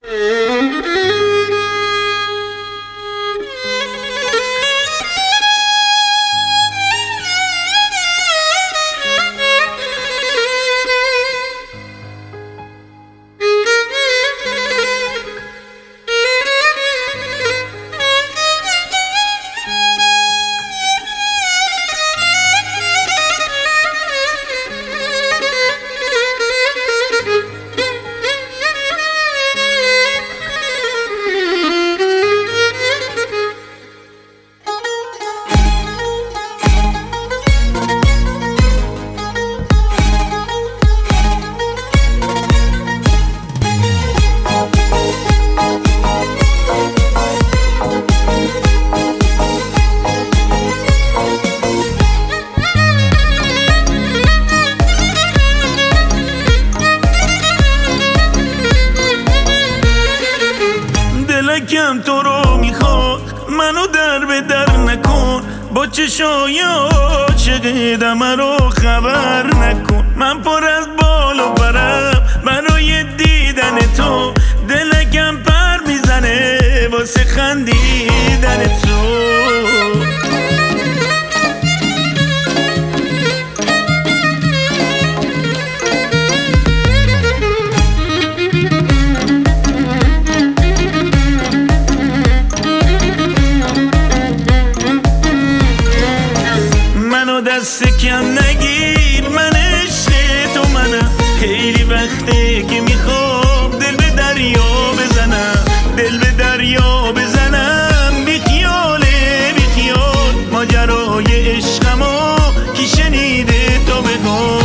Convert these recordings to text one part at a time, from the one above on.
دلکم تو رو میخواد، منو در به در نکن، با چشای عاشق دمه رو خبر نکن. من پر از بال و برم برای دیدن تو، دلکم پر میزنه واسه خندیدن تو. دست کم نگیر، من عشق تو منم، خیلی وقته که میخوام دل به دریا بزنم، دل به دریا بزنم. بیخیاله بیخیال ماجرای عشقمو کی شنیده تو بگو.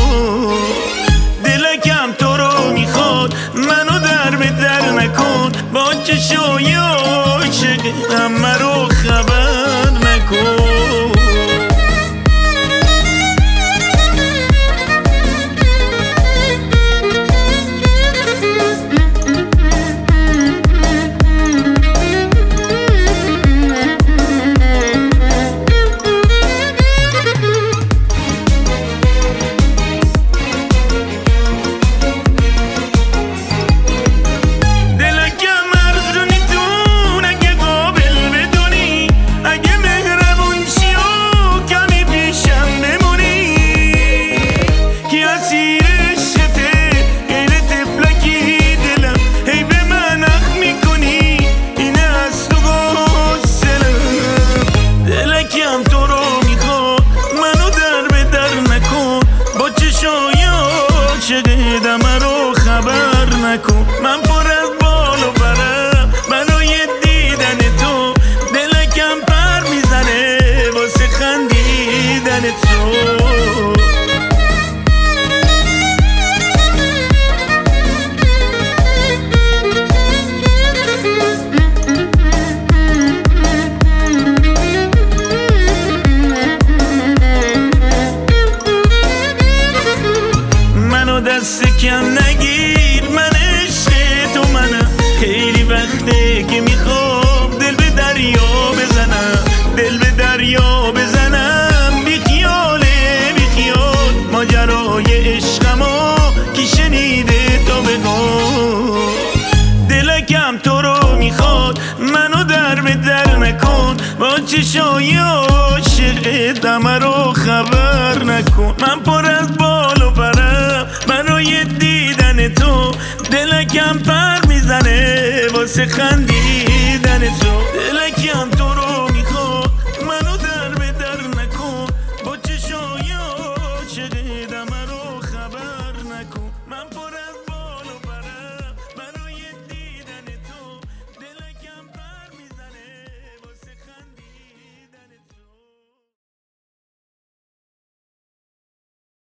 دلکم تو رو میخواد، منو در به در نکن، با چشای عاشق همه رو خبر نکن. دمه رو خبر نکن، من پر از بال و برم برای دیدن تو، دلکم پر میزنه واسه خندیدن تو. دست کم نگیر، من عشق تو منم، خیلی وقته که میخوام دل به دریا بزنم، دل به دریا بزنم. بیخیاله بیخیال ماجرای عشقمو کی شنیده تو بگو. دلکم تو رو میخواد، منو در به در نکن، با چشای عاشق دمه رو خبر نکن. من پر از بال و برم برای دیدن تو، دلکم پر میزنه واسه خندی